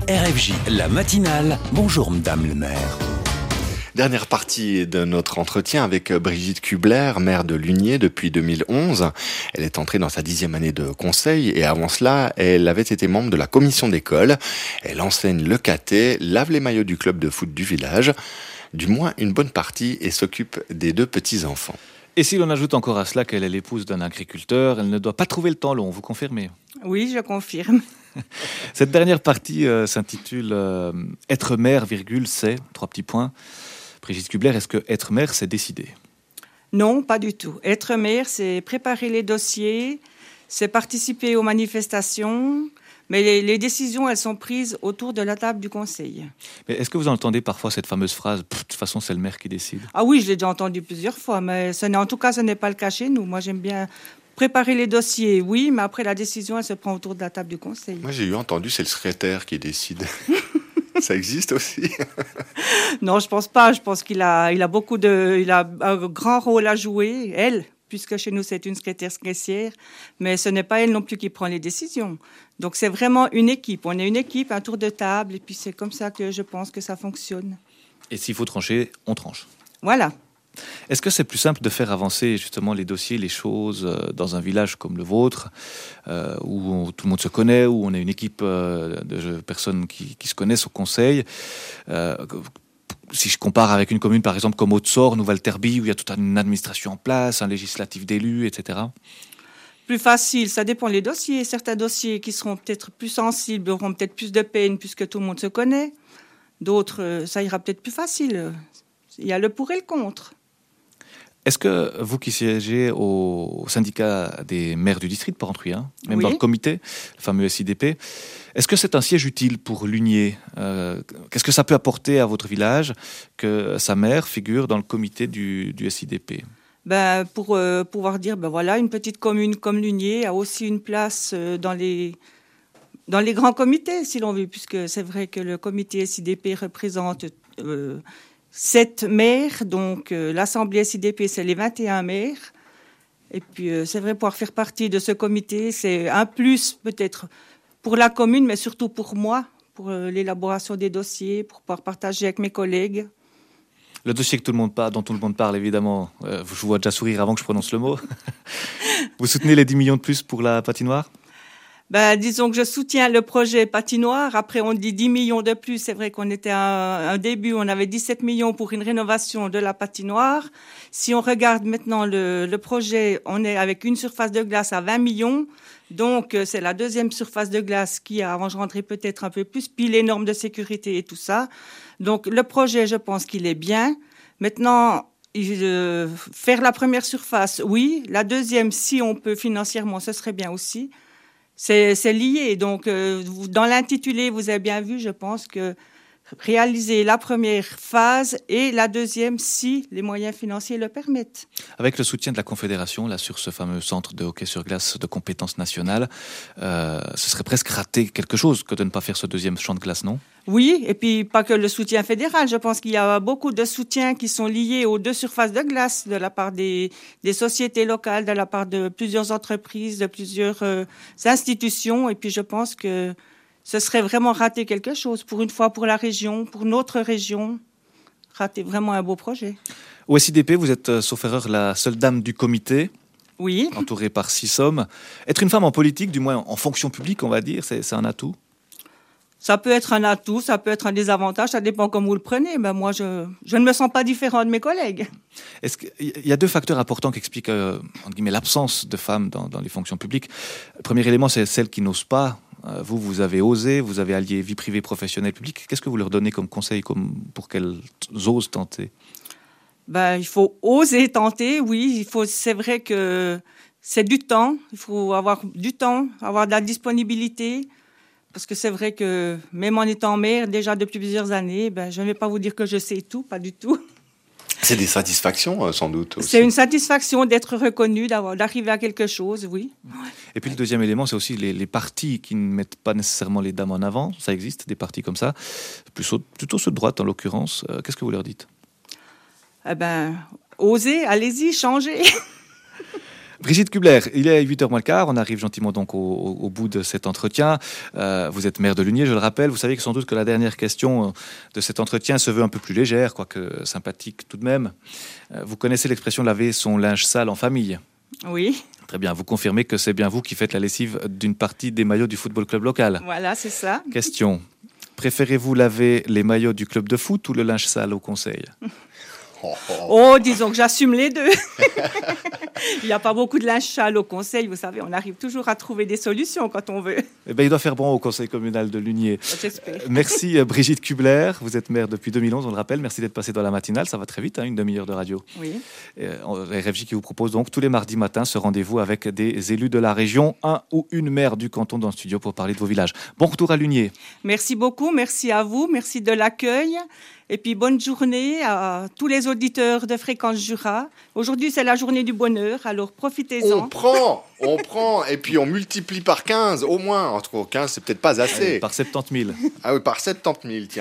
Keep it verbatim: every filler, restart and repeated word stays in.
R F J, la matinale. Bonjour, madame le maire. Dernière partie de notre entretien avec Brigitte Kubler, maire de Lugné depuis deux mille onze. Elle est entrée dans sa dixième année de conseil et avant cela, elle avait été membre de la commission d'école. Elle enseigne le kata, lave les maillots du club de foot du village, du moins une bonne partie, et s'occupe des deux petits-enfants. Et si l'on ajoute encore à cela qu'elle est l'épouse d'un agriculteur, elle ne doit pas trouver le temps long, vous confirmez ? Oui, je confirme. Cette dernière partie euh, s'intitule euh, « Être mère, virgule, c'est », trois petits points. Brigitte Kubler, est-ce que être mère, c'est décider ? Non, pas du tout. Être maire, c'est préparer les dossiers, c'est participer aux manifestations, mais les, les décisions, elles sont prises autour de la table du conseil. Mais est-ce que vous entendez parfois cette fameuse phrase « de toute façon, c'est le maire qui décide ». Ah oui, je l'ai déjà entendu plusieurs fois, mais ce n'est, en tout cas, ce n'est pas le cas chez nous. Moi, j'aime bien préparer les dossiers, oui, mais après, la décision, elle se prend autour de la table du conseil. Moi, j'ai eu entendu, c'est le secrétaire qui décide. Ça existe aussi ? Non, je pense pas. Je pense qu'il a, il a beaucoup de, il a un grand rôle à jouer, elle, puisque chez nous c'est une secrétaire caissière, mais ce n'est pas elle non plus qui prend les décisions. Donc c'est vraiment une équipe. On est une équipe, un tour de table, et puis c'est comme ça que je pense que ça fonctionne. Et s'il faut trancher, on tranche. Voilà. Est-ce que c'est plus simple de faire avancer justement les dossiers, les choses euh, dans un village comme le vôtre, euh, où on, tout le monde se connaît, où on a une équipe euh, de personnes qui, qui se connaissent au conseil euh, si je compare avec une commune par exemple comme Haute-Sorne ou Valterby, où il y a toute une administration en place, un législatif d'élus, et cetera. Plus facile, ça dépend des dossiers. Certains dossiers qui seront peut-être plus sensibles auront peut-être plus de peine puisque tout le monde se connaît. D'autres, ça ira peut-être plus facile. Il y a le pour et le contre. Est-ce que vous qui siégez au syndicat des maires du district Porrentruy, hein, même oui. dans le comité, le fameux S I D P, est-ce que c'est un siège utile pour Lugné ? euh, Qu'est-ce que ça peut apporter à votre village que sa maire figure dans le comité du, du S I D P ? Ben, pour euh, pouvoir dire, ben voilà, une petite commune comme Lugné a aussi une place euh, dans les, dans les grands comités, si l'on veut, puisque c'est vrai que le comité S I D P représente euh, sept maires, donc euh, l'Assemblée S I D P, c'est les vingt et un maires. Et puis, euh, c'est vrai, pouvoir faire partie de ce comité, c'est un plus peut-être pour la commune, mais surtout pour moi, pour euh, l'élaboration des dossiers, pour pouvoir partager avec mes collègues. Le dossier que tout le monde parle, dont tout le monde parle, évidemment, euh, je vous vois déjà sourire avant que je prononce le mot. Vous soutenez les dix millions de plus pour la patinoire ? Ben, disons que je soutiens le projet patinoire. Après, on dit dix millions de plus. C'est vrai qu'on était à un début, on avait dix-sept millions pour une rénovation de la patinoire. Si on regarde maintenant le, le projet, on est avec une surface de glace à vingt millions. Donc, c'est la deuxième surface de glace qui a engendré peut-être un peu plus, puis les normes de sécurité et tout ça. Donc, le projet, je pense qu'il est bien. Maintenant, euh, faire la première surface, oui. La deuxième, si on peut financièrement, ce serait bien aussi. C'est, c'est lié. Donc, euh, dans l'intitulé, vous avez bien vu, je pense, que réaliser la première phase et la deuxième, si les moyens financiers le permettent. Avec le soutien de la Confédération, là, sur ce fameux centre de hockey sur glace de compétences nationales, euh, ce serait presque rater quelque chose que de ne pas faire ce deuxième champ de glace, non ? Oui, et puis pas que le soutien fédéral. Je pense qu'il y a beaucoup de soutiens qui sont liés aux deux surfaces de glace de la part des, des sociétés locales, de la part de plusieurs entreprises, de plusieurs euh, institutions. Et puis je pense que ce serait vraiment rater quelque chose, pour une fois pour la région, pour notre région, rater vraiment un beau projet. Au S I D P, vous êtes, euh, sauf erreur, la seule dame du comité, oui. entourée par six hommes. Être une femme en politique, du moins en fonction publique, on va dire, c'est, c'est un atout ? Ça peut être un atout, ça peut être un désavantage, ça dépend comment vous le prenez. Ben moi, je, je ne me sens pas différent de mes collègues. Est-ce qu'il y a deux facteurs importants qui expliquent euh, entre guillemets, l'absence de femmes dans, dans les fonctions publiques. Le premier élément, c'est celles qui n'osent pas. Vous, vous avez osé, vous avez allié vie privée, professionnelle, publique. Qu'est-ce que vous leur donnez comme conseil comme pour qu'elles osent tenter ? Ben, il faut oser tenter, oui. Il faut, c'est vrai que c'est du temps. Il faut avoir du temps, avoir de la disponibilité. Parce que c'est vrai que même en étant mère, déjà depuis plusieurs années, ben, je ne vais pas vous dire que je sais tout, pas du tout. C'est des satisfactions, sans doute. Aussi. C'est une satisfaction d'être reconnu, d'avoir, d'arriver à quelque chose, oui. Et puis le deuxième élément, c'est aussi les, les partis qui ne mettent pas nécessairement les dames en avant. Ça existe, des partis comme ça. Plutôt, plutôt ceux de droite, en l'occurrence. Euh, qu'est-ce que vous leur dites ? Eh ben, osez, allez-y, changez. Brigitte Kubler, il est huit heures moins le quart, on arrive gentiment donc au, au, au bout de cet entretien. Euh, vous êtes maire de Luniers, je le rappelle. Vous savez que sans doute que la dernière question de cet entretien se veut un peu plus légère, quoique sympathique tout de même. Euh, vous connaissez l'expression laver son linge sale en famille? Oui. Très bien, vous confirmez que c'est bien vous qui faites la lessive d'une partie des maillots du football club local? Voilà, c'est ça. Question, préférez-vous laver les maillots du club de foot ou le linge sale au conseil? Oh, disons que j'assume les deux. Il n'y a pas beaucoup de linge sale au conseil, vous savez, on arrive toujours à trouver des solutions quand on veut. Eh bien, il doit faire bon au conseil communal de Luniers. J'espère. Merci Brigitte Kubler, vous êtes maire depuis deux mille onze, on le rappelle. Merci d'être passée dans la matinale, ça va très vite, hein, une demi-heure de radio. Oui. Euh, R F J qui vous propose donc tous les mardis matins ce rendez-vous avec des élus de la région, un ou une maire du canton dans le studio pour parler de vos villages. Bon retour à Luniers. Merci beaucoup, merci à vous, merci de l'accueil. Et puis bonne journée à tous les auditeurs de Fréquence Jura. Aujourd'hui, c'est la journée du bonheur, alors profitez-en. On prend, on prend, et puis on multiplie par quinze, au moins. En tout cas, quinze, c'est peut-être pas assez. Par soixante-dix mille. Ah oui, par soixante-dix mille, tiens.